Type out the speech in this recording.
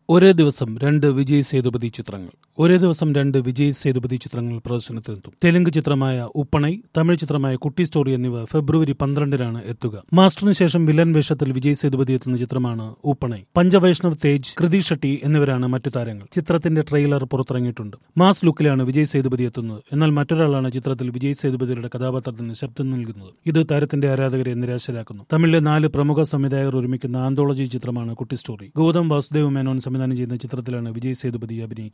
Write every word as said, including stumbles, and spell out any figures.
ഒരേ ദിവസം രണ്ട് വിജയ് സേതുപതി ചിത്രങ്ങൾ ഒരേ ദിവസം രണ്ട് വിജയ് സേതുപതി ചിത്രങ്ങൾ പ്രദർശനത്തിനെത്തും. തെലുങ്ക് ചിത്രമായ ഉപ്പണൈ, തമിഴ് ചിത്രമായ കുട്ടി സ്റ്റോറി എന്നിവ ഫെബ്രുവരി പന്ത്രണ്ടിനാണ് എത്തുക. മാസ്റ്ററിന് ശേഷം വില്ലൻ വേഷത്തിൽ വിജയ് സേതുപതി എത്തുന്ന ചിത്രമാണ് ഉപ്പണൈ. പഞ്ചവൈഷ്ണവ് തേജ്, കൃതി ഷെട്ടി എന്നിവരാണ് മറ്റു താരങ്ങൾ. ചിത്രത്തിന്റെ ട്രെയിലർ പുറത്തിറങ്ങിയിട്ടുണ്ട്. മാസ് ലുക്കിലാണ് വിജയ് സേതുപതി എത്തുന്നത്. എന്നാൽ മറ്റൊരാളാണ് ചിത്രത്തിൽ വിജയ് സേതുപതിയുടെ കഥാപാത്രത്തിന് ശബ്ദം നൽകുന്നത്. ഇത് താരത്തിന്റെ ആരാധകരെ നിരാശരാക്കുന്നു. തമിഴിലെ നാല് പ്രമുഖ സംവിധായകർ ഒരുമിക്കുന്ന ആന്തോളജി ചിത്രമാണ് കുട്ടി സ്റ്റോറി. ഗൗതം വാസുദേവ് മേനോൻ സംവിധാനം ചെയ്യുന്ന ചിത്രത്തിലാണ് വിജയ് സേതുപതി അഭിനയിക്കുന്നത്.